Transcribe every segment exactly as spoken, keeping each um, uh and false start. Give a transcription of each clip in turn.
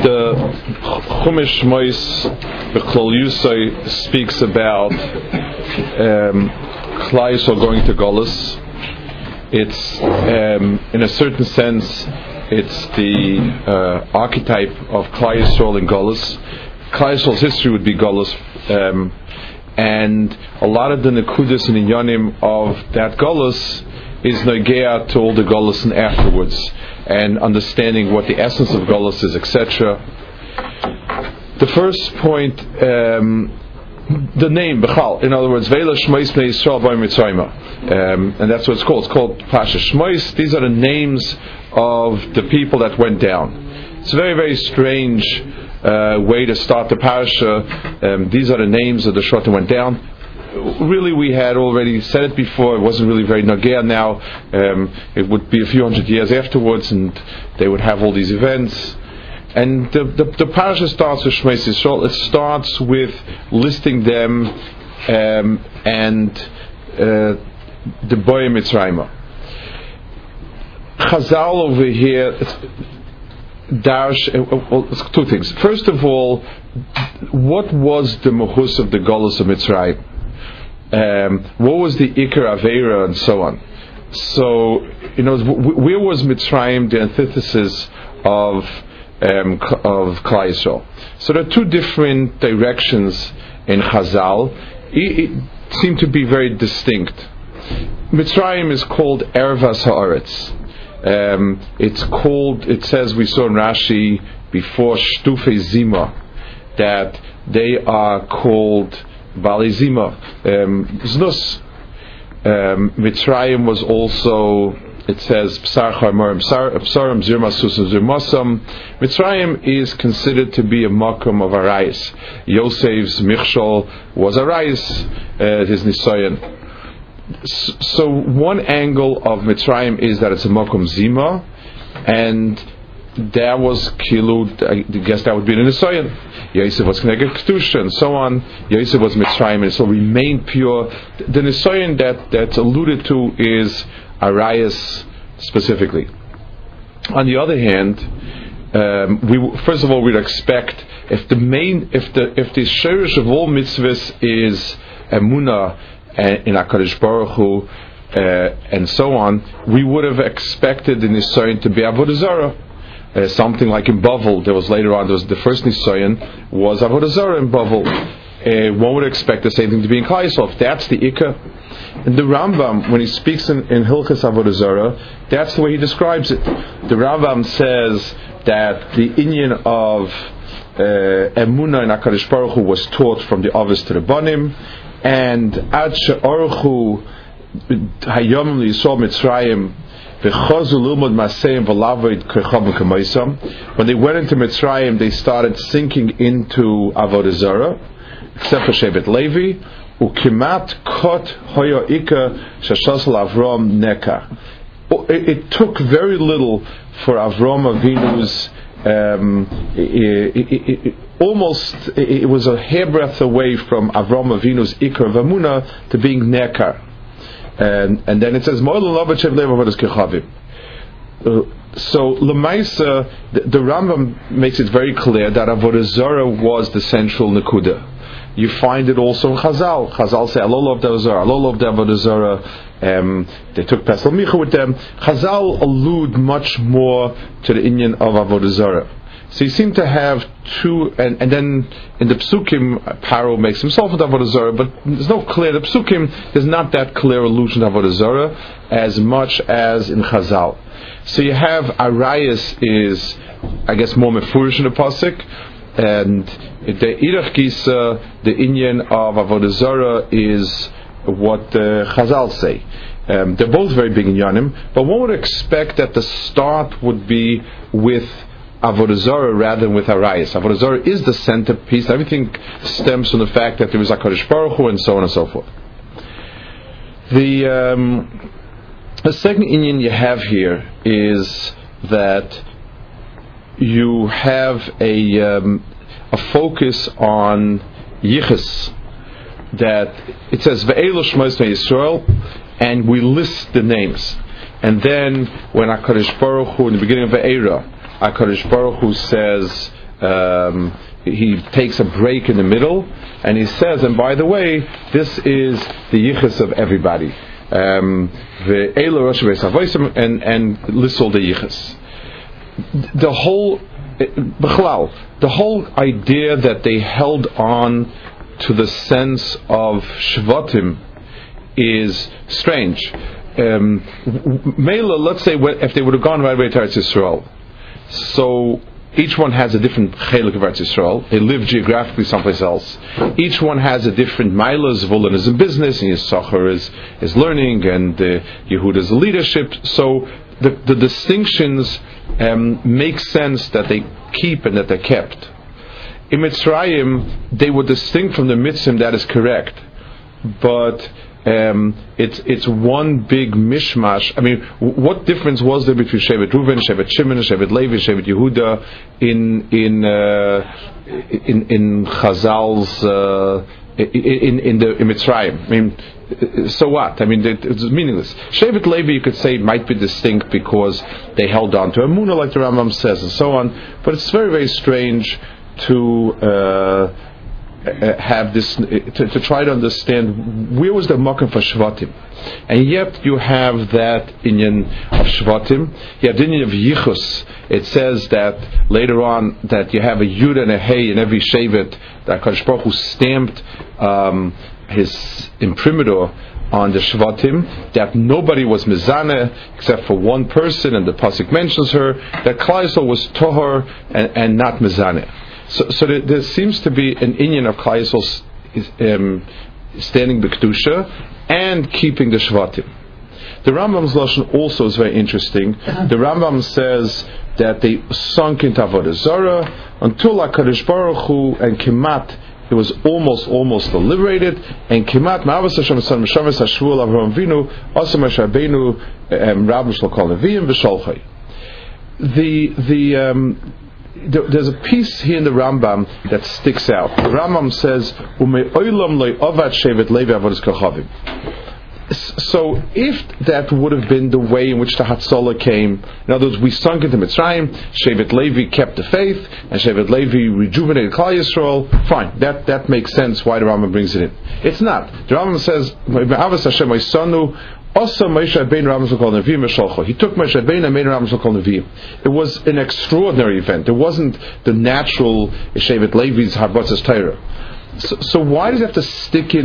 The Chumash Mois B'Klal Yusay speaks about um, Klal Yisrael going to Golus. It's, um, in a certain sense, it's the uh, archetype of Klal Yisrael in Golus. Klal Yisrael's history would be Golus, um, and a lot of the Nekudas and Inyanim of that Golus is Nogeah to all the Golus and afterwards, and understanding what the essence of Golus is, et cetera. The first point, um, the name Bechal, in other words, Ve'ela Shmois Bnei Yisrael B'Yom Mitzrayma, um, and that's what it's called. It's called Pasha Shmois. These are the names of the people that went down. It's a very, very strange uh, way to start the parasha. Um, these are the names of the shot that went down. Really, we had already said it before. It wasn't really very nagea now. Um, it would be a few hundred years afterwards, and they would have all these events. And the the, the parasha starts with Shmei Yisrael. It starts with listing them um, and uh, the Boy Mitzrayim. Chazal over here, Darsh, well, two things. First of all, what was the Mahus of the Golus of Mitzrayim? Um, what was the Iker Aveira and so on? So, you know, where was Mitzrayim the antithesis of um, of Klal Yisrael? So there are two different directions in Chazal. It, it seem to be very distinct. Mitzrayim is called Ervas Haaretz. Um, it's called. It says, we saw in Rashi before Shtufei Zima, that they are called Bali Zima. Um, Znus. Um, Mitzrayim was also, it says, Psar Charmorim, Psarim, Zirmasus, and Zirmasam. Mitzrayim is considered to be a makom of Arayis. Yosef's Michshol was Arayis, uh, his Nisayan. So one angle of Mitzrayim is that it's a makom Zima, and there was Kilu, I guess that would be the Nisayan. Yosef was Kneged Kedusha and so on. Yosef was Mitzrayim, and so remained pure. The Nisayan that, that's alluded to is Arayas specifically. On the other hand, um, we first of all we'd expect if the main, if the if the shirish of all mitzvahs is Emunah in HaKadosh Baruch Hu uh, and so on, we would have expected the Nisayan to be Avodah Zarah. Uh, something like in Bavel, there was later on, there was the first Nisayan was Avodah Zarah in Bavel. Uh, one would expect the same thing to be in Klal Yisrael. That's the Ikka. And the Rambam, when he speaks in, in Hilchas Avodah Zarah, that's the way he describes it. The Rambam says that the inyan of uh, Emunah and HaKadosh Baruch Hu was taught from the Avos to the Banim, and Ad She'orchu Hayom Yisrael Mitzrayim. When they went into Mitzrayim, they started sinking into Avodah Zarah, except for Shevet Levi. Ukimat kot hoyo ika shashasal Avram neka. It took very little for Avram Avinu's. Um, it, it, it, almost, it was a hairbreadth away from Avram Avinu's Iker Vamuna to being Nekar. And, and then it says, uh, so Lemaisa, the, the Rambam makes it very clear that Avodah Zarah was the central Nekuda. You find it also in Chazal. Chazal say, Alol of the Zarah, Alol of the Avodah Zarah. Um, they took Pesel Micha with them. Chazal allude much more to the inyan of Avodah Zarah. So you seem to have two, and, and then in the Psukim, Paro makes himself with Avodah Zarah, but there's no clear, the Psukim, there's not that clear allusion to Avodah Zarah as much as in Chazal. So you have Arayas is, I guess, more mefurish in the Pasuk, and the Irach Gisa, the inyan of Avodah Zarah is what the Chazal say. Um, they're both very big in Yanim, but one would expect that the start would be with Avodah Zarah rather than with Arayas. Avodah Zarah is the centerpiece. Everything stems from the fact that there is HaKadosh Baruch Hu and so on and so forth. The, um, the second inyan you have here is that you have a um, a focus on Yichus. That it says Ve'elu Shmos Yisrael, and we list the names. And then when HaKadosh Baruch Hu in the beginning of Ve'era, HaKadosh Baruch Hu says um, he takes a break in the middle, and he says, and by the way, this is the yichus of everybody. Um, and and lists all the yichus. The whole, the whole idea that they held on to the sense of shvatim is strange. Um, Mela, let's say if they would have gone right away to Eretz Yisrael, so each one has a different chelik of Eretz Yisrael. They live geographically someplace else. Each one has a different milas. Volin is in business, and Yisachar is is learning, and uh, Yehuda is leadership. So the the distinctions um, make sense that they keep and that they're kept. In Mitzrayim, they were distinct from the Mitzrim. That is correct, but Um, it's it's one big mishmash. I mean, what difference was there between Shevet Reuven, Shevet Shimon, Shevet Levi, Shevet Yehuda in in uh, in in Chazal's uh, in in the in Mitzrayim? I mean, so what? I mean, it's meaningless. Shevet Levi, you could say, might be distinct because they held on to Emunah, like the Rambam says, and so on. But it's very very strange to Uh, Uh, have this to, to try to understand where was the makom for Shvatim, and yet you have that inyan of Shvatim. You have the inyan of Yichus. It says that later on that you have a Yud and a Hey in every Shevet, that Kadosh Baruch Hu stamped um, his imprimatur on the Shvatim, that nobody was mezaneh except for one person, and the pasuk mentions her, that Klal Yisrael was tohar and, and not mezaneh. So, so there, there seems to be an inyan of Klal Yisrael um, standing b'kedusha and keeping the Shvatim. The Rambam's lashon also is very interesting. The Rambam says that they sunk into Avodah Zarah until HaKadosh Baruch Hu and Kemat, it was almost, almost liberated, and Kemat Ma'avas Hashem Son Meshavis Hashvuel Avraham Avinu Asa Moshe Rabbeinu Rabbi Shel Kol Neviim V'Sholchai. The the um, There's a piece here in the Rambam that sticks out. The Rambam says, so if that would have been the way in which the Hatzalah came, in other words, we sunk into Mitzrayim, Shevet Levi kept the faith, and Shevet Levi rejuvenated Klal Yisrael, fine, that, that makes sense why the Rambam brings it in. It's not. The Rambam says, Also, Moshe Rabbeinu Rabbi Shel Kol Neviim V'Sholchai. He took Moshe Rabbeinu and made Rabbi Shel Kol Neviim. It was an extraordinary event. It wasn't the natural Shevet Levi's Harbatzas Torah. So, so why does it have to stick in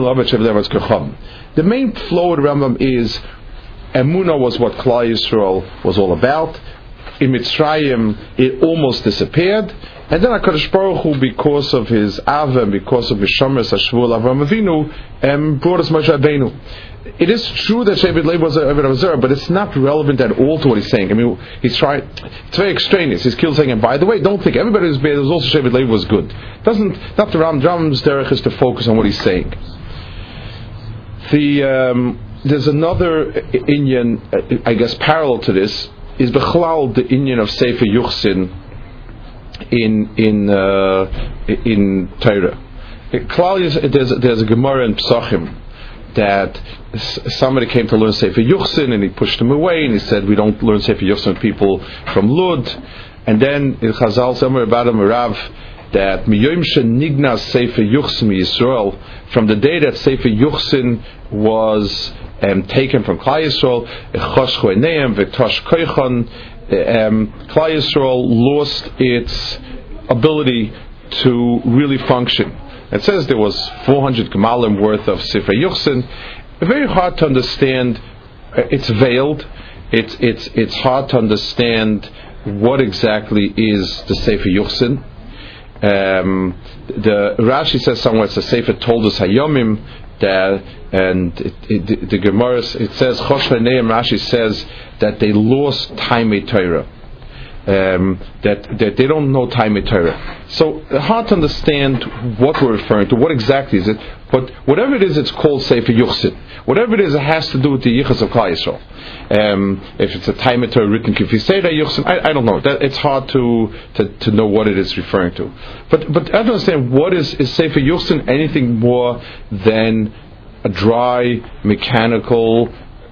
the main flow of the Rambam is Emunah was what Klal Yisrael was all about. In Mitzrayim, it almost disappeared. And then HaKadosh Baruch Hu, because of his Ava and because of his Shomer Hashvuel Avraham Avinu, um, brought us Moshe Rabbeinu. It is true that Shevet Levi was a Avodah Zarah, but it's not relevant at all to what he's saying. I mean, he's trying. It's very extraneous. He's still saying, and by the way, don't think everybody was bad. There's also Shevet Levi was good. Doesn't not the Ram Ram's derech is to focus on what he's saying. The um, there's another inyan, I guess, parallel to this is Bechlal, the inyan of Sefer Yuchsin in in uh, in Torah. There's there's a Gemara in Pesachim that somebody came to learn Sefer Yuchsin and he pushed him away and he said, we don't learn Sefer Yuchsin with people from Lud. And then in Chazal somewhere about him Rav that Miyom Shenigna Sefer Yuchsin Yisrael, from the day that Sefer Yuchsin was um, taken from Klal Yisrael, Chosh Choeneim V'Tosh Koichon, Klal Yisrael lost its ability to really function. It says there was four hundred Gemalim worth of Sefer Yuchsin. Very hard to understand. It's veiled. It's it's it's hard to understand what exactly is the Sefer Yuchsin. Um, the Rashi says somewhere it's the Sefer Toldos Hayomim. That and it, it, the, the Gemara it says Chosh Neim. Rashi says that they lost Time Torah. Um, that that they don't know Time Torah. So hard to understand what we're referring to. What exactly is it? But whatever it is, it's called Sefer Yuchsin. Whatever it is, it has to do with the Yichus of Klal Yisrael. Um, if it's a Time Torah written Kifisei Yuchsin, I, I don't know. That, it's hard to, to to know what it is referring to. But but I don't understand what is is Sefer Yuchsin anything more than a dry mechanical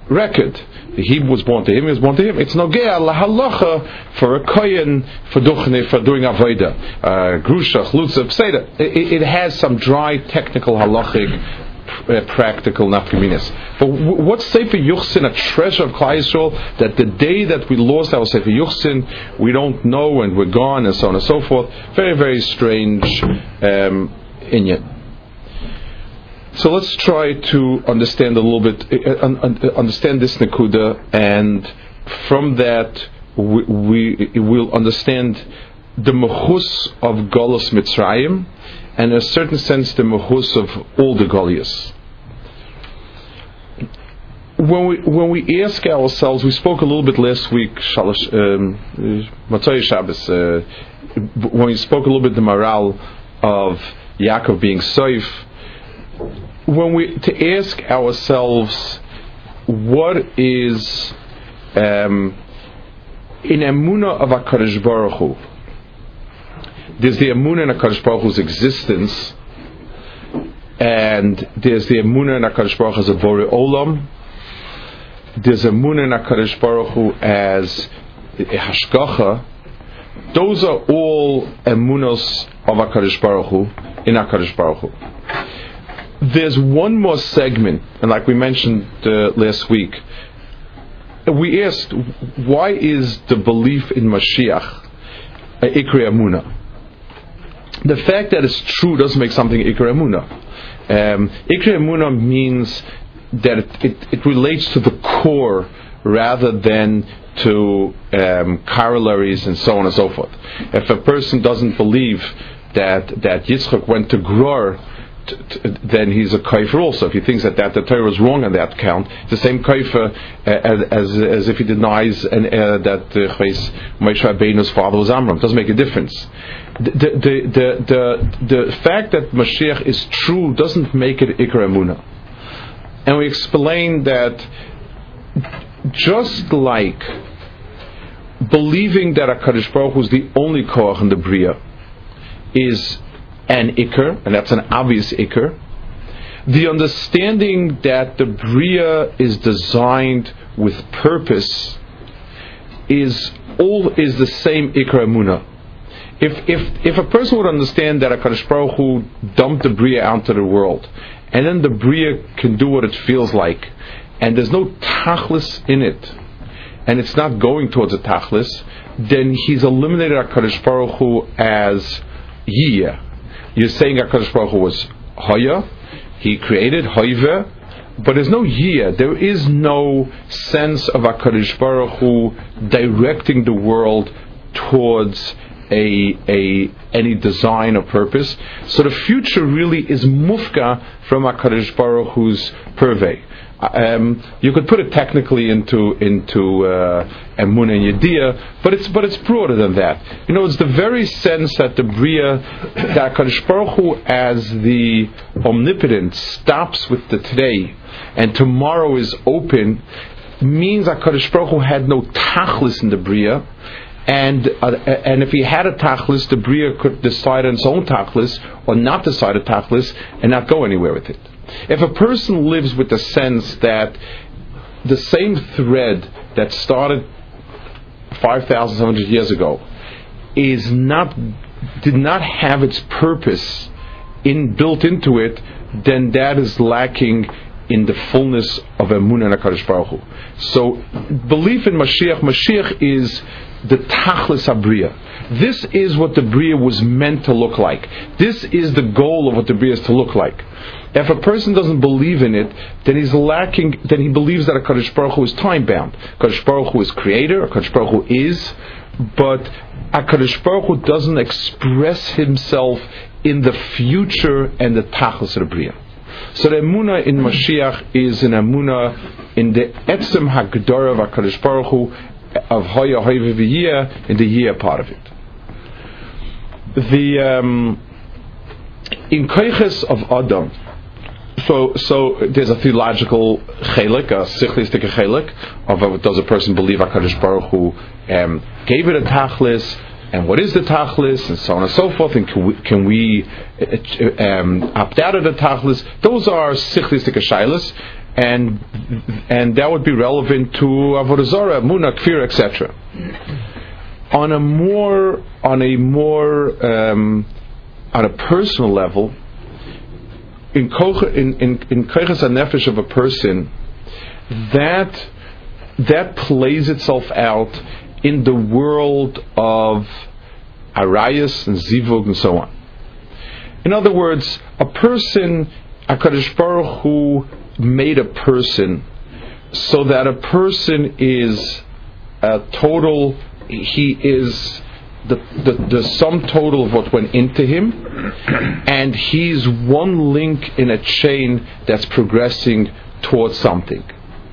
record. He was born to him, he was born to him. It's nogea lahalacha for a kohen for duchne, for doing avodah, uh, grusha, chlutza, pseda. It, it has some dry technical halachic, uh, practical nafkaminas. But w- what's Sefer Yuchsin, a treasure of Klal Yisrael, that the day that we lost our Sefer Yuchsin, we don't know and we're gone and so on and so forth. Very, very strange um, inyan. So let's try to understand a little bit, uh, un- understand this Nakuda, and from that we, we will understand the Mechus of Golus Mitzrayim, and in a certain sense the Mechus of all the Goliaths. When we when we ask ourselves, we spoke a little bit last week, Shalosh, um, Matzai Shabbos, uh, when we spoke a little bit the morale of Yaakov being Soif. When we to ask ourselves, what is um, in Emunah of HaKadosh Baruch Hu? There's the Emunah in HaKadosh Baruch Hu's existence, and there's the Emunah in HaKadosh Baruch Hu as a Borei Olam. There's Emunah in HaKadosh Baruch Hu as a Hashgacha. Those are all Emunos of HaKadosh Baruch Hu in HaKadosh Baruch Hu. There's one more segment, and like we mentioned uh, last week, we asked, why is the belief in Mashiach a Ikrei Emunah? The fact that it's true doesn't make something Ikrei Emunah. Um, Ikrei Emunah means that it, it, it relates to the core rather than to um, corollaries and so on and so forth. If a person doesn't believe that that Yitzchak went to Gror, t- t- then he's a kaifer also. If he thinks that, that the Torah is wrong on that count, it's the same kaifer uh, as, as as if he denies an, uh, that uh, Moshe Rabbeinu's father was Amram. It doesn't make a difference. The the, the the the fact that Mashiach is true doesn't make it Ikrei Emunah. And we explained that just like believing that HaKadosh Baruch Hu is the only koach in the Bria is an Iker, and that's an obvious Iker, the understanding that the Bria is designed with purpose is all is the same Iker Emunah. If if if a person would understand that HaKadosh Baruch Hu dumped the Bria out to the world, and then the Bria can do what it feels like, and there's no tachlis in it, and it's not going towards a tachlis, then he's eliminated HaKadosh Baruch Hu as Yiyah. You're saying HaKadosh Baruch Hu was Haya, he created Hoive, but there's no Yiyah. There is no sense of HaKadosh Baruch Hu directing the world towards A, a any design or purpose. So the future really is mufka from HaKadosh Baruch Hu's purvey. Um, you could put it technically into into uh, Emunah and Yediyah, but it's but it's broader than that. You know, it's the very sense that the Bria, that HaKadosh Baruch Hu as the omnipotent stops with the today, and tomorrow is open, means HaKadosh Baruch Hu had no tachlis in the Bria. And uh, and if he had a tachlis, the Bria could decide on its own tachlis or not decide a tachlis and not go anywhere with it. If a person lives with the sense that the same thread that started five thousand seven hundred years ago is not did not have its purpose in built into it, then that is lacking in the fullness of Emunah and HaKadosh Baruch Hu. So belief in Mashiach, Mashiach is the Tachlis HaBriya. This is what the Bria was meant to look like. This is the goal of what the Bria is to look like. If a person doesn't believe in it, then he's lacking, then he believes that HaKadosh Baruch Hu is time-bound. HaKadosh Baruch Hu is creator, HaKadosh Baruch Hu is, but HaKadosh Baruch Hu doesn't express himself in the future and the Tachlis of the Bria. So the Emunah in Mashiach is an Emunah in the Etzem HaGedorah of HaKadosh Baruch Hu, of Hoya Hoya V'Yiyah, in the Yiyah part of it. The um, in Koiches of Adam, so so there's a theological chelik, a sichlistic chelik of uh, does a person believe HaKadosh Baruch Hu um, gave it a tachlis, and what is the tachlis, and so on and so forth, and can we, can we um, opt out of the tachlis? Those are sichlistic shaylas. and and that would be relevant to Avodah Zarah, Munah, Kfir, et cetera. On a more on a more um, on a personal level, in koch, in in in koches hanefesh of a person, that that plays itself out in the world of arayas and zivug and so on. In other words, a person, HaKadosh Baruch Hu made a person so that a person is a total, he is the, the, the sum total of what went into him, and he's one link in a chain that's progressing towards something.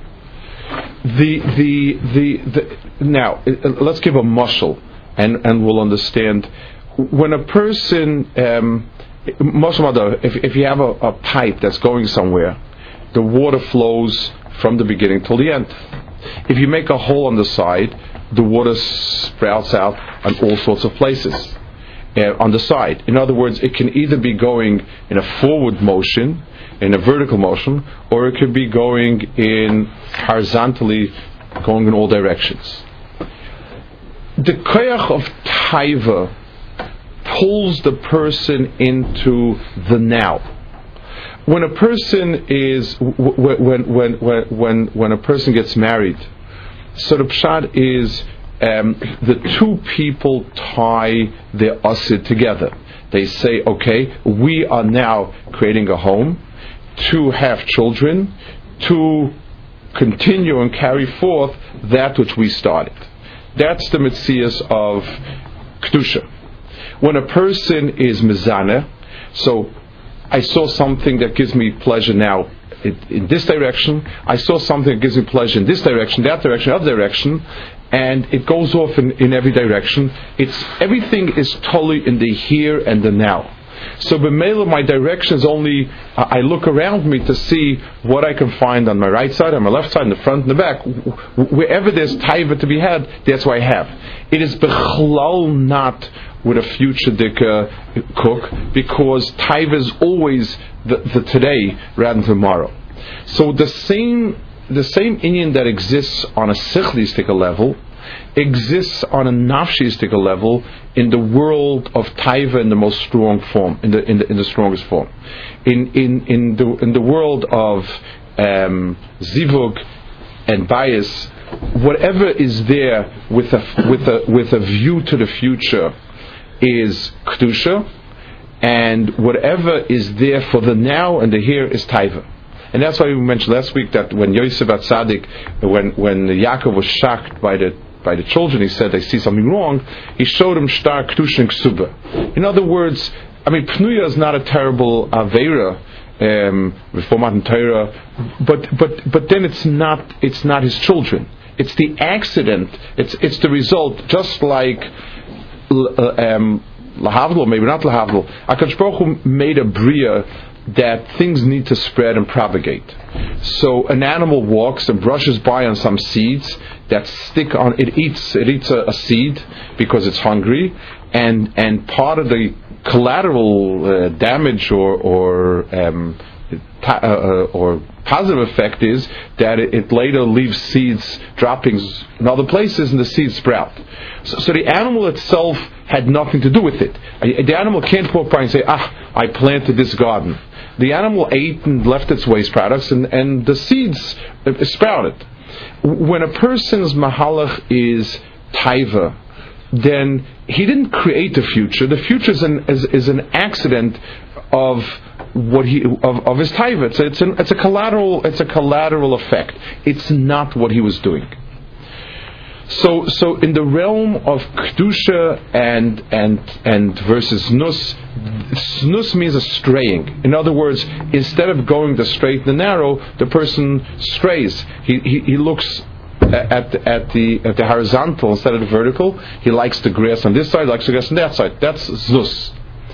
The, the, the, the, now, let's give a mashal, and, and we'll understand. When a person, um, if, if you have a, a pipe that's going somewhere, the water flows from the beginning till the end. If you make a hole on the side, the water sprouts out on all sorts of places uh, on the side. In other words, it can either be going in a forward motion, in a vertical motion, or it could be going in horizontally, going in all directions. The koyach of taiva pulls the person into the now. When a person is when when when when when a person gets married, so the pshat is um, the two people tie their asid together. They say, okay, we are now creating a home to have children, to continue and carry forth that which we started. That's the metzias of kedusha. When a person is mizaneh, so I saw something that gives me pleasure now in, in this direction, I saw something that gives me pleasure in this direction, that direction, other direction, and it goes off in, in every direction. It's everything is totally in the here and the now. So b'meila, my direction is only, uh, I look around me to see what I can find on my right side, on my left side, in the front and the back. Wherever there's taiva to be had, that's what I have. It is bechlal not with a future dika cook, because taiva is always the, the today rather than tomorrow. So the same the same inyan that exists on a sichlistic level exists on a nafshistic level in the world of taiva in the most strong form, in the in the, in the strongest form. In in in the in the world of um, zivug and bias, whatever is there with a with a with a view to the future is kedusha, and whatever is there for the now and the here is taiva. And that's why we mentioned last week that when Yosef Atzadik, when when Yaakov was shocked by the by the children, he said they see something wrong. He showed them shtar kedusha and ksuba. In other words, I mean, pnuya is not a terrible aveira, um, reformat and Torah, but but but then it's not it's not his children. It's the accident. It's it's the result. Just like um, lahavdol, maybe not lahavdol. HaKadosh Baruch Hu made a bria that things need to spread and propagate. So an animal walks and brushes by on some seeds that stick on. It eats. It eats a, a seed because it's hungry, and and part of the collateral uh, damage or or um, ta- uh, or positive effect is that it, it later leaves seeds droppings in other places, and the seeds sprout. So, so the animal itself had nothing to do with it. The animal can't walk by and say, "Ah, I planted this garden." The animal ate and left its waste products, and, and the seeds sprouted. When a person's mahalach is taiva, then he didn't create the future. The future is an is, is an accident of what he of, of his taiva. It's it's, an, it's a collateral it's a collateral effect. It's not what he was doing. So so in the realm of kedusha and and and versus nus, nus means a straying. In other words, instead of going the straight and the narrow, the person strays. He he, he looks at the, at the at the horizontal instead of the vertical. He likes the grass on this side, likes the grass on that side. That's znus.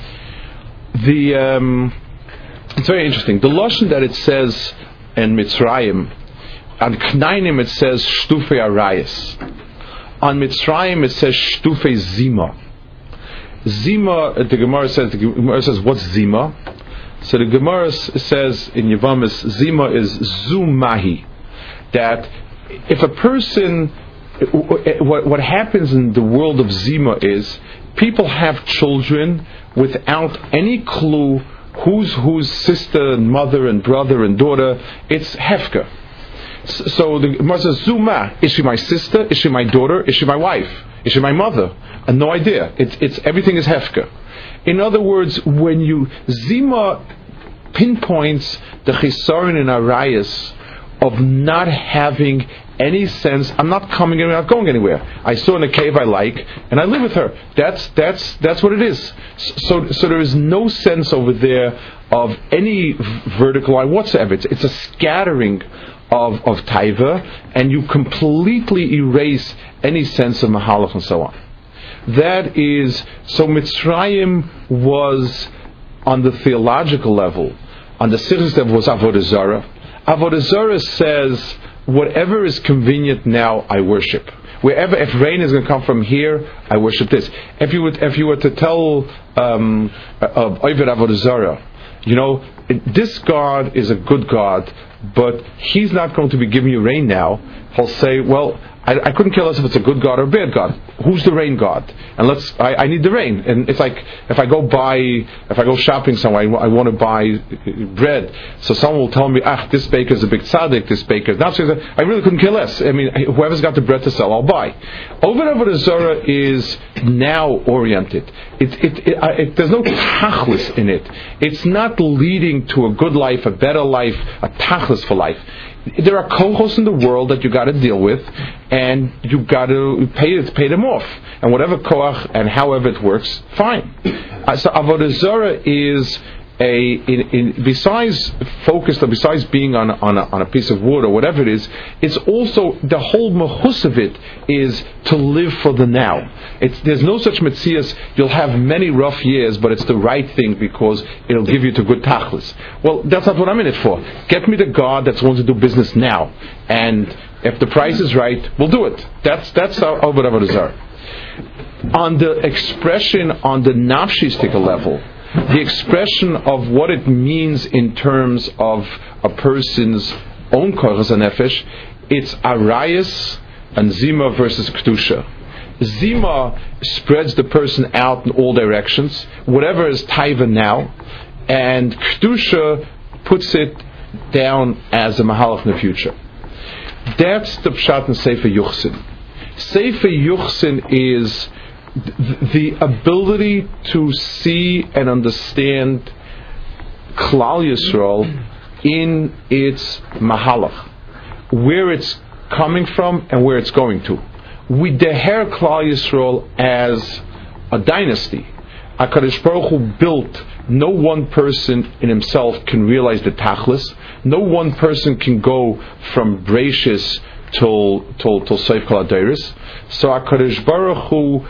The um, it's very interesting. The lashon that it says in Mitzrayim, on Knainim it says shtufe arayis. On Mitzrayim it says shtufe zima. Zima, the Gemara says. The Gemara says, what's zima? So the Gemara says in Yevamos, Zima is Zumahi, that if a person, what, what happens in the world of Zima is, people have children without any clue who's whose sister and mother and brother and daughter. It's Hefka. So the Gemara says, Zuma, is she my sister? Is she my daughter? Is she my wife? Is she my mother? And no idea. It's, it's everything is Hefka. In other words, when you Zima pinpoints the chisaron in arayas of not having any sense, I'm not coming and I'm not going anywhere. I saw in a cave I like, and I live with her. That's that's that's what it is. So so there is no sense over there of any vertical line whatsoever. It's, it's a scattering of of taiva, and you completely erase any sense of mahalach and so on. That is, so Mitzrayim was on the theological level, on the citizens level was Avodah Zarah. Avodah Zarah says, whatever is convenient now, I worship. Wherever, if rain is going to come from here, I worship this. If you would, if you were to tell um, of Oved Avodah Zarah, you know, this God is a good God, but He's not going to be giving you rain now. He'll say, well, I, I couldn't care less if it's a good God or a bad God. Who's the rain God? And let's, I, I need the rain. And it's like, if I go buy, if I go shopping somewhere, I, I want to buy bread. So someone will tell me, ah, this baker is a big tzaddik, this baker is not. So I really couldn't care less. I mean, whoever's got the bread to sell, I'll buy. Oved Avodah Zarah is now oriented. It, it, it, it, there's no tachlis in it. It's not leading to a good life, a better life, a tachlis for life. There are kohos in the world that you got to deal with, and you got to pay pay them off. And whatever koach and however it works, fine. Uh, so Avodah Zarah is a in, in, besides focused or besides being on on a, on a piece of wood or whatever it is, it's also the whole mahus of it is to live for the now. It's, there's no such metzias. You'll have many rough years, but it's the right thing because it'll give you to good tachlis. Well, that's not what I'm in it for. Get me the God that's willing to do business now, and if the price is right, we'll do it. That's that's our Oved Avodah Zarah. On the expression on the nafshistika level, the expression of what it means in terms of a person's own kochas and nefesh, it's arayas and zima versus kedusha. Zima spreads the person out in all directions, whatever is taiva now, and kedusha puts it down as a mahalach in the future. That's the pshat in Sefer Yuchsin. Sefer Yuchsin is the ability to see and understand Klal Yisrael in its mahalach, where it's coming from and where it's going to. We deher Klal Yisrael as a dynasty. HaKadosh Baruch Hu built. No one person in himself can realize the tachlis. No one person can go from Breishis till till till Seif Kol HaDeiros. So HaKadosh Baruch Hu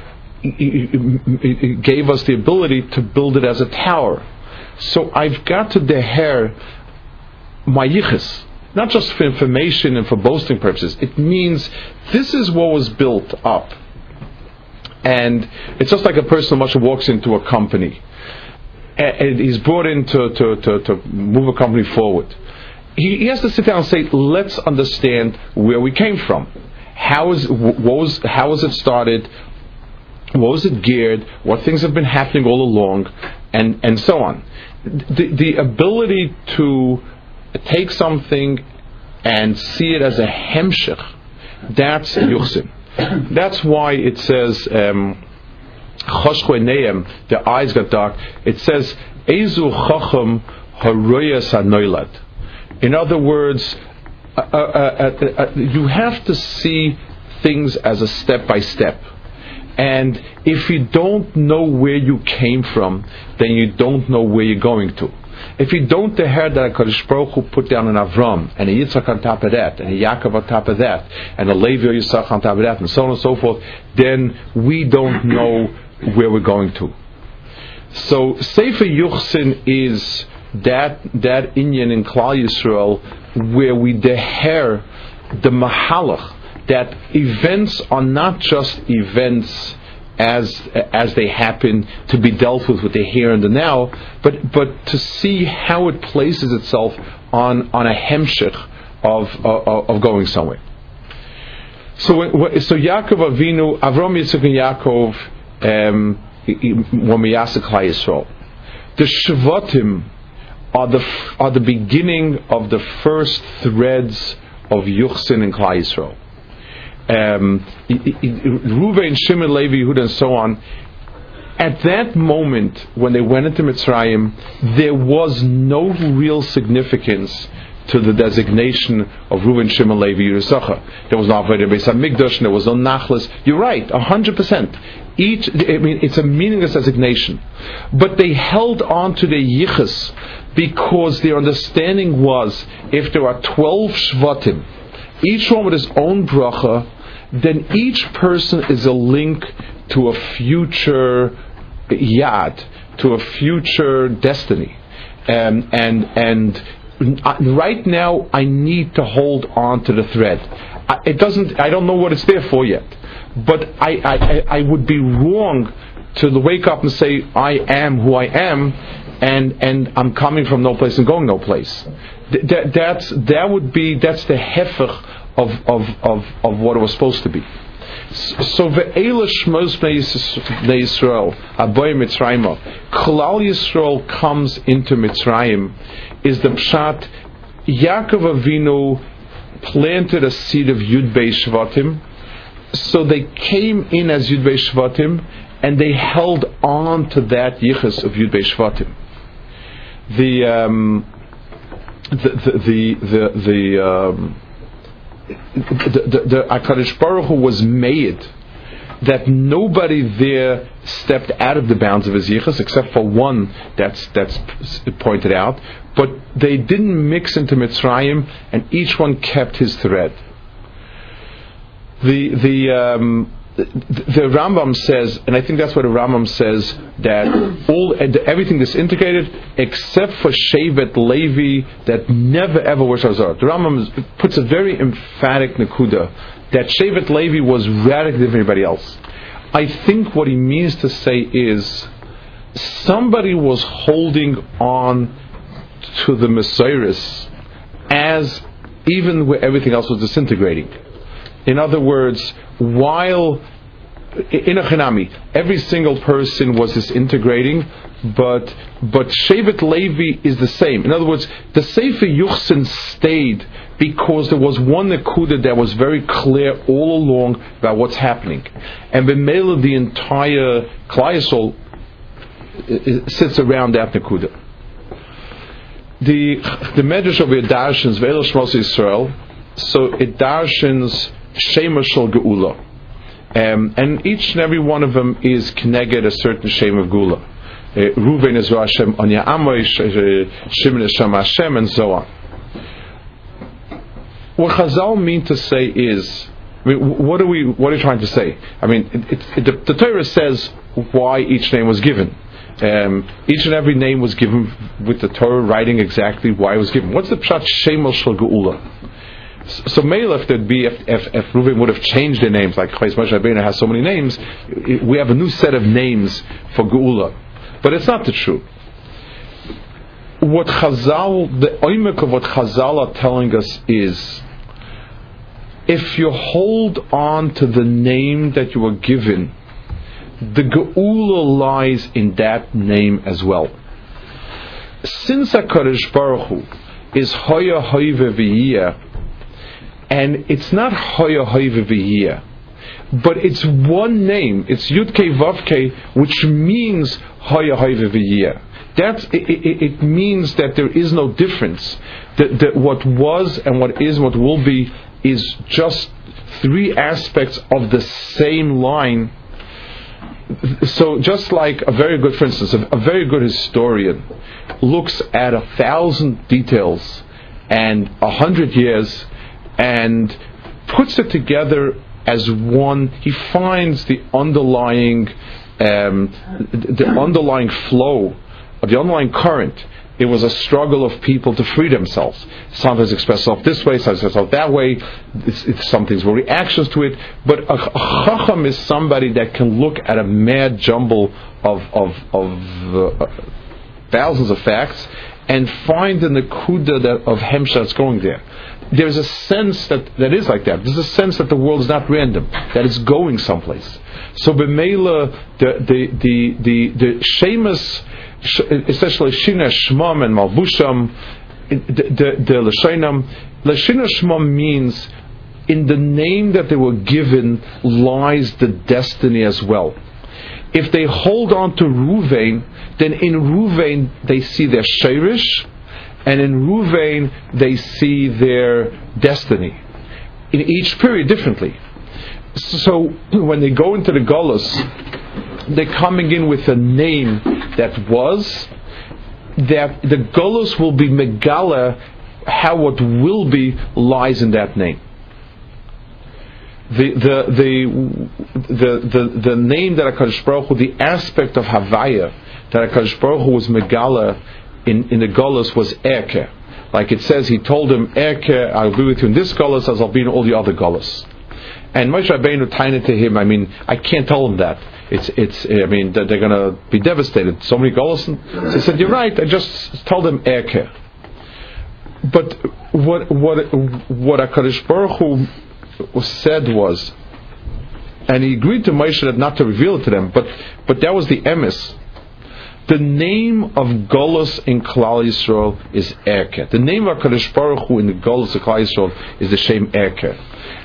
gave us the ability to build it as a tower. So I've got to deher my yichus, not just for information and for boasting purposes. It means this is what was built up. And it's just like a person who walks into a company and he's brought in to, to, to, to move a company forward. He, he has to sit down and say, let's understand where we came from. How is what was how was it started? What was it geared? What things have been happening all along, and and so on. The the ability to take something and see it as a hemshech, that's yuchsin. That's why it says um, choshchei neim, the eyes got dark. It says ezu chacham haroyas hanoilad. In other words, uh, uh, uh, uh, you have to see things as a step by step. And if you don't know where you came from, then you don't know where you're going to. If you don't hear that HaKadosh Baruch Hu put down an Avram, and a Yitzchak on top of that, and a Yaakov on top of that, and a Levi or Yisach on top of that, and so on and so forth, then we don't know where we're going to. So Sefer Yuchsin is that that inyan in Klal Yisrael where we deher the mahalach, that events are not just events as as they happen to be dealt with with the here and the now, but but to see how it places itself on on a hemshich of of, of going somewhere. So so Yaakov Avinu, Avram, Yitzchak, and Yaakov um, were miyasek Klal Yisrael. The Shvatim are the are the beginning of the first threads of Yuchsin and Klal Yisrael. Um, Reuven, Shimon, Levi, Yehuda, and so on. At that moment, when they went into Mitzrayim, there was no real significance to the designation of Reuven, Shimon, Levi, Yehuda. There was no Avodah Beis Hamikdash, there was no Nachlas. You're right, a hundred percent. Each, I mean, it's a meaningless designation, but they held on to the yichus because their understanding was, if there are twelve shvatim, each one with his own bracha, then each person is a link to a future yad, to a future destiny, um, and and. Right now, I need to hold on to the thread. I, it doesn't. I don't know what it's there for yet, but I, I, I would be wrong to wake up and say I am who I am, and and I'm coming from no place and going no place. That that's that would be that's the hefech of of of, of what it was supposed to be. So ve'ela shmos bnei Yisrael aboy Mitzrayim. Klal Yisrael comes into Mitzrayim. Is the pshat Yaakov Avinu planted a seed of Yud Beis Shvatim, so they came in as Yud Beis Shvatim, and they held on to that yichus of Yud Beis Shvatim. The um, the the the the um, the, the, the HaKadosh Baruch Hu was made that nobody there stepped out of the bounds of his yichus except for one that's that's pointed out, but they didn't mix into Mitzrayim, and each one kept his thread. The the um, the, the Rambam says, and I think that's what the Rambam says, that all everything disintegrated except for Shevet Levi that never ever was Hazar. The Rambam puts a very emphatic nekuda that Shevet Levi was radically different from everybody else. I think what he means to say is somebody was holding on to the Messiahs as even where everything else was disintegrating. In other words, while in a Chinami, every single person was disintegrating, but but Shevet Levi is the same. In other words, the Sefer Yuchsin stayed because there was one nekuda that was very clear all along about what's happening, and b'meila the entire Klal Yisrael sits around that nekuda. The the Medrash of it darshans Ve'el Shmos Yisrael, so it darshans Shema Shel Geula, um, and each and every one of them is connected a certain Shem of Geula. Uh, Reuven is Hashem, Anya Amoy, Shimon is Shema Hashem, and so on. What Chazal mean to say is, I mean, what are we? What are you trying to say? I mean, it, it, it, the, the Torah says why each name was given. Um, each and every name was given with the Torah writing exactly why it was given. What's the pshat Shema Shel Geula? So, Meila, if there'd be, if, if, if Reuven would have changed their names, like Chayes Moshe Rabbeinu has so many names, we have a new set of names for Geula. But it's not the truth. What Chazal, the oimek of what Chazal are telling us is, if you hold on to the name that you were given, the Geula lies in that name as well. Since HaKadosh Baruch Hu is Hoya Hoive V'yiyah, and it's not Hoya Hoive V'yiyah, but it's one name, it's Yud Kei Vav Kei, which means Hoya Hoive V'yiyah. That's, it, it, it means that there is no difference. That, that what was and what is and what will be is just three aspects of the same line. So just like a very good, for instance, a, a very good historian looks at a thousand details and a hundred years and puts it together as one, he finds the underlying um, the underlying flow of the underlying current it was a struggle of people to free themselves. Sometimes express itself this way, sometimes express itself that way. It's, it's, some things were reactions to it. But a, a chacham is somebody that can look at a mad jumble of of, of uh, thousands of facts and find the nekuda that of hemsha that's going there. There's a sense that that is like that. There's a sense that the world is not random, that it's going someplace. So b'meila the the the the the shemus, especially Shina Shmam and Malbusham, the the, the Lashainam, Lashina Shmam means in the name that they were given lies the destiny as well. If they hold on to Ruvain, then in Ruvain they see their sheirish, and in Ruvain they see their destiny. In each period differently. So when they go into the Golus, they're coming in with a name that was, that the Golus will be Megala, how what will be lies in that name. The the the the the, the name that HaKadosh Baruch Hu, the aspect of Havaya that HaKadosh Baruch Hu was Megala in, in the Golus was Erke. Like it says, he told him, Erke, I'll be with you in this Golus as I'll be in all the other Golus. And Moshe Rabbeinu tiny to him, I mean, I can't tell him that. It's, it's. I mean, they're going to be devastated. So many Golus. So he said, you're right, I just told him Erke. But what what what HaKadosh Baruch Hu said was, and he agreed to Moshe that not to reveal it to them, but but that was the emes. The name of Golus in Klal Yisrael is Erke. The name of HaKadosh Baruch Hu in the Golus of Klal Yisrael is the Shem Erke.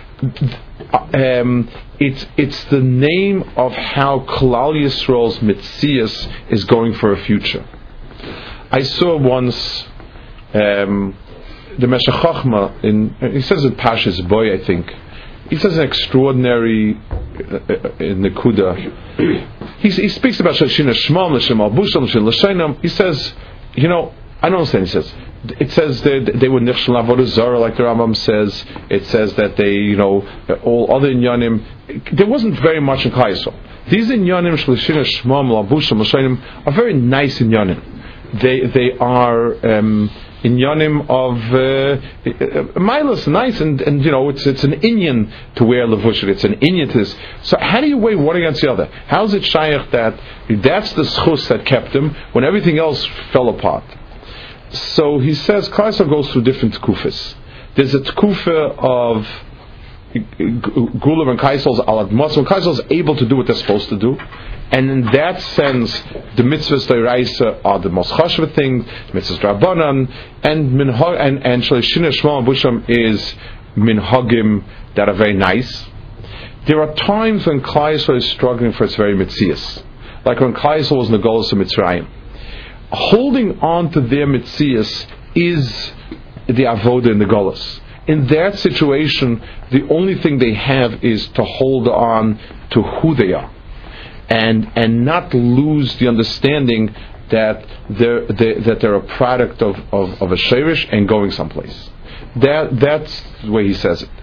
Um, it's it's the name of how Klal Yisrael's Metzias is going for a future. I saw once um, the Meshech Chochma in, he says in Pashas Boy, I think. He says an extraordinary uh, in the Kuda. He, he speaks about Shashina Shmam, L'Shem Al-Busham, L'Shem L'Shainam. He says, you know, I don't understand. He says, it says that they were Nichshel Avodah Zarah, like the Rambam says. It says that they, you know, all other inyanim. There wasn't very much in Klal Yisrael. These inyanim, Shashina Shmam, Al-Busham, L'Shainam, are very nice inyanim. They they are. Um, Inyanim of uh, milas, nice, and, and you know it's it's an inyan to wear levushit. It's an inyan to this. So how do you weigh one against the other? How is it shaykh that that's the schus that kept him when everything else fell apart? So he says Klal Yisrael goes through different tkufas. There's a tkufa of Gulam and Kaisel's alad Muslim. Kaisel's able to do what they're supposed to do. And in that sense, the mitzvahs d'oraisa are the most chashva thing, the mitzvahs d'Rabbanan, and minhag and and Shalishina Shmam Busham is minhagim that are very nice. There are times when Klal Yisrael is struggling for its very mitzias, like when Klal Yisrael was in the Golus of Mitzrayim. Holding on to their mitzias is the avoda in the Golus. In that situation, the only thing they have is to hold on to who they are. And and not lose the understanding that they're, they, that they're a product of, of, of a sheirish and going someplace. That that's the way he says it.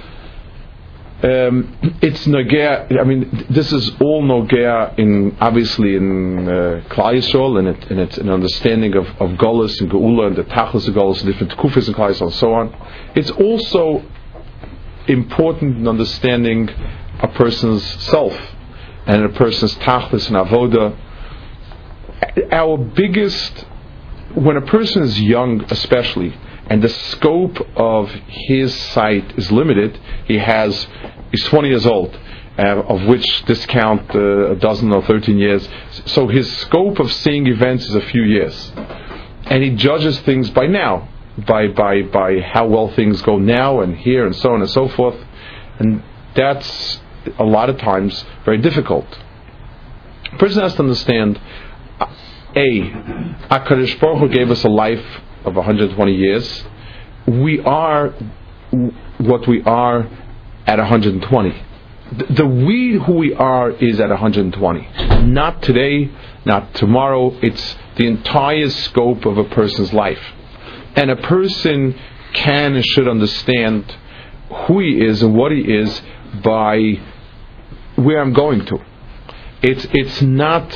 Um, it's nogea. I mean, this is all nogea in obviously in uh, Klal Yisrael and it, and it's an understanding of, of Golus and Geula and the Tachlis of Golus, different Kufis and Klal Yisrael and so on. It's also important in understanding a person's self and a person's tachlis and avoda. Our biggest, when a person is young especially, and the scope of his sight is limited, he has, he's twenty years old, uh, of which discount uh, a dozen or thirteen years, so his scope of seeing events is a few years. And he judges things by now, by, by, by how well things go now and here and so on and so forth, and that's a lot of times very difficult. A person has to understand, A, HaKadosh Baruch Hu gave us a life of one hundred twenty years. We are what we are at one hundred twenty. The, the we who we are is at one hundred twenty. Not today, not tomorrow. It's the entire scope of a person's life. And a person can and should understand who he is and what he is by where I'm going to. It's it's not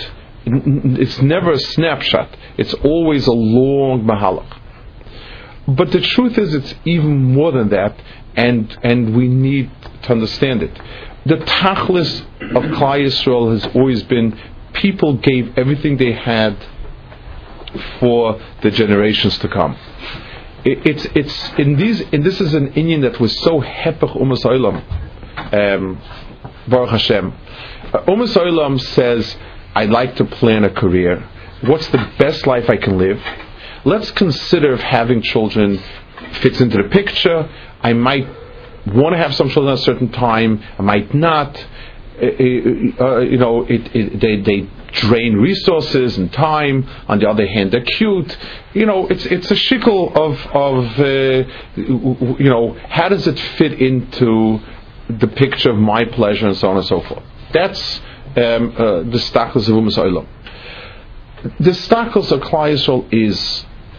it's never a snapshot. It's always a long mahalach. But the truth is, it's even more than that, and and we need to understand it. The tachlis of Klal Yisrael has always been people gave everything they had for the generations to come. It, it's it's in these and this is an inyan that was so hepech umas olam. Um, Baruch Hashem. Uh, umas olam says, I'd like to plan a career. What's the best life I can live? Let's consider if having children fits into the picture. I might want to have some children at a certain time. I might not. Uh, uh, you know, it, it, they, they drain resources and time. On the other hand, they're cute. You know, it's it's a shikul of of uh, you know, how does it fit into the picture of my pleasure and so on and so forth. That's um, uh, the stachlis of umas olam. The stachlis of Klal Yisrael is,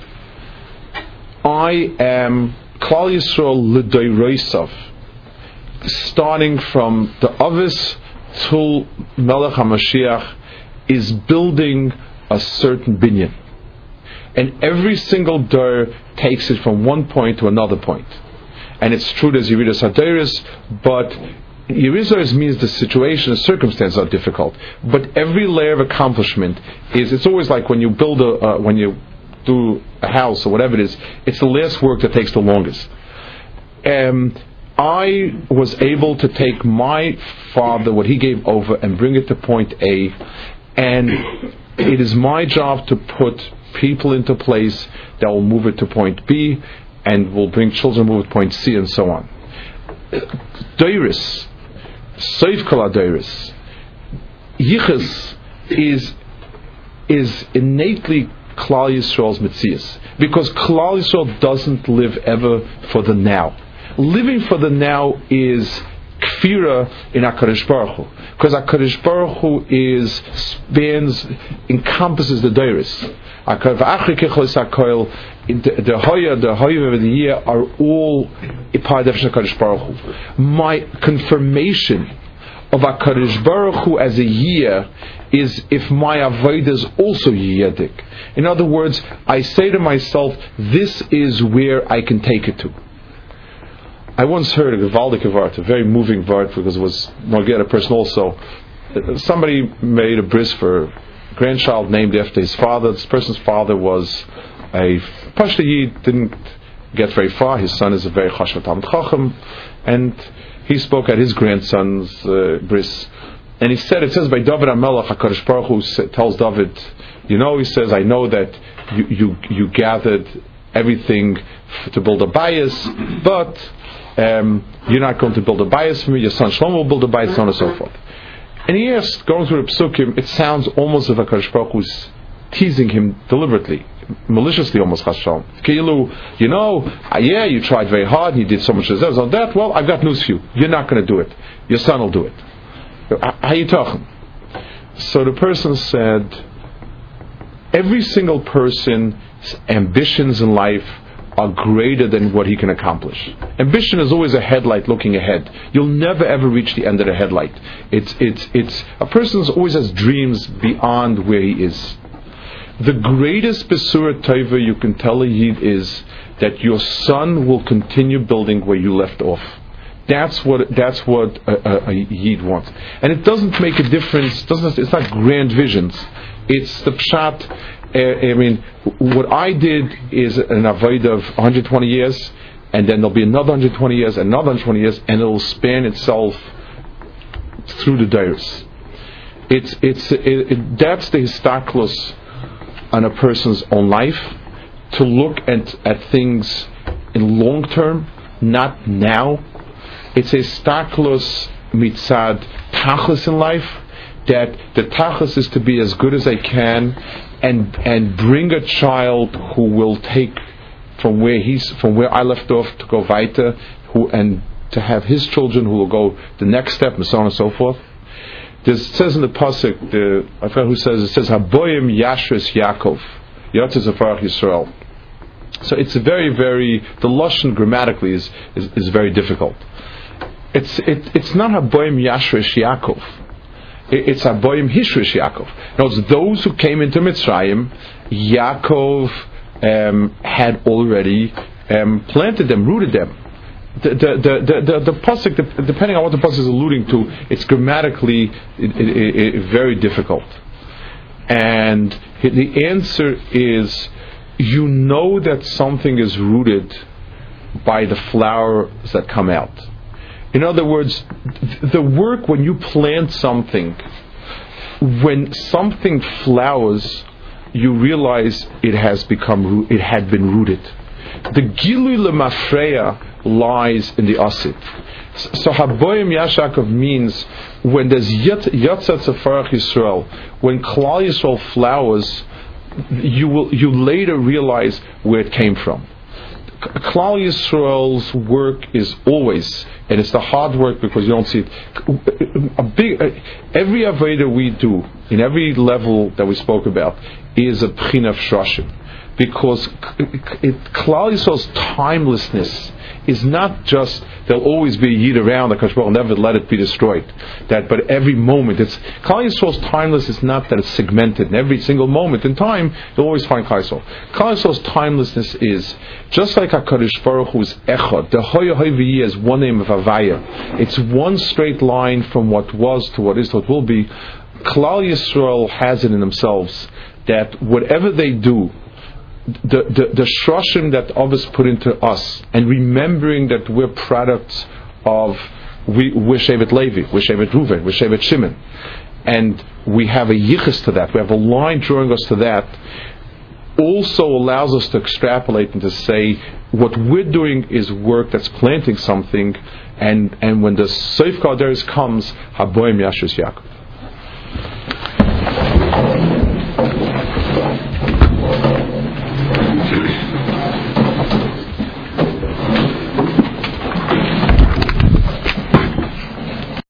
I am Klal Yisrael l'doirosav, starting from the Avis till Melech HaMashiach, is building a certain binyan, and every single dor takes it from one point to another point. And it's true there's Yeridas Haderis, but Yeridas means the situation, the circumstances are difficult. But every layer of accomplishment is, it's always like when you build a, uh, when you do a house or whatever it is, it's the last work that takes the longest. Um, I was able to take my father, what he gave over, and bring it to point A, and it is my job to put people into place that will move it to point B, and will bring children move to point C, and so on. Deiris, Seif Kol HaDeiris, Yichus is is innately Klal Yisrael's Metzias, because Klal Yisrael doesn't live ever for the now. Living for the now is kfira in HaKadosh Baruch Hu, because HaKadosh Baruch Hu is spans, encompasses the Deiris. The Hoya, the Hoya of the year are all a part of HaKadosh Baruch Hu. My confirmation of HaKadosh Baruch Hu as a year is if my avodah is also yedik. In other words, I say to myself, this is where I can take it to. I once heard a Gevaldik Vart, a very moving Vart, because it was Morget, a person also. Somebody made a bris for a grandchild named after his father. This person's father was a Pashta Yid, didn't get very far. His son is a very Chashav Talmid Chacham, and he spoke at his grandson's uh, bris. And he said, it says by David HaMelech, HaKadosh Baruch Hu tells David, you know, he says, I know that you you, you gathered everything f- to build a bias, but um, you're not going to build a bias for me. Your son Shlomo will build a bias, so on and so forth. And he asked, going through the psukim, it sounds almost as if HaKadosh Baruch Hu is teasing him deliberately, maliciously almost, Chashem. Kilu, you know, uh, yeah, you tried very hard, and you did so much of this, on that. Well, I've got news for you. You're not going to do it. Your son will do it. How are you talking? So the person said, every single person's ambitions in life are greater than what he can accomplish. Ambition is always a headlight looking ahead. You'll never ever reach the end of the headlight. It's it's it's a person always has dreams beyond where he is. The greatest Besura Tova you can tell a Yid is that your son will continue building where you left off. That's what that's what a, a, a Yid wants, and it doesn't make a difference. Doesn't it's not grand visions. It's the pshat. I mean, what I did is an avodah of one hundred twenty years, and then there'll be another one hundred twenty years, and another one hundred twenty years, and it'll span itself through the dairies. It's it's it, it, that's the histaklus on a person's own life, to look at at things in long term, not now. It's a histaklus mitzad tachlis in life, that the tachlis is to be as good as I can, and and bring a child who will take from where he's from where I left off to go weiter, who and to have his children who will go the next step, and so on and so forth. There's, it says in the pasuk, the I forget who says it says Haboyim Yashris Yaakov Yotzei Zafarach Yisrael. So it's a very very the lashon grammatically is, is is very difficult. It's it, it's not Haboyim Yashris Yaakov. it's Aboim Hishrish Yaakov. In other words, those who came into Mitzrayim, Yaakov um, had already um, planted them, rooted them. The the the the, the, the pasuk, depending on what the pasuk is alluding to, it's grammatically it, it, it, very difficult. And the answer is, you know that something is rooted by the flowers that come out. In other words, the work when you plant something, when something flowers, you realize it has become, it had been rooted. The Gilui Lemafreya lies in the Asid. So Haboyim Yashakov means when there's Yatzat Sefarach Yisrael, when Klal Yisrael flowers, you will you later realize where it came from. Klal Yisrael's work is always, and it's the hard work because you don't see it. A big, every Aveda we do, in every level that we spoke about, is a Pchin of Shroshim. Because Klal Yisrael's timelessness is not just there'll always be a Yid around, the Kadosh Baruch Hu never let it be destroyed. That, but every moment, it's Klal Yisrael's timelessness is not that it's segmented. In every single moment in time, you'll always find Klal Yisrael. Klal Yisrael's timelessness is just like HaKadosh Baruch Hu is Echad. The Hoya Hoya is one name of Havaya. It's one straight line from what was to what is to what will be. Klal Yisrael has it in themselves that whatever they do, The, the the shroshim that others put into us, and remembering that we're products of we, we're Shevet Levi, we're Shevet Reuven, we're Shevet Shimon, and we have a yichus to that. We have a line drawing us to that. Also allows us to extrapolate and to say what we're doing is work that's planting something, and and when the Seif Kaderis comes, Haboim Yashus Yaakov.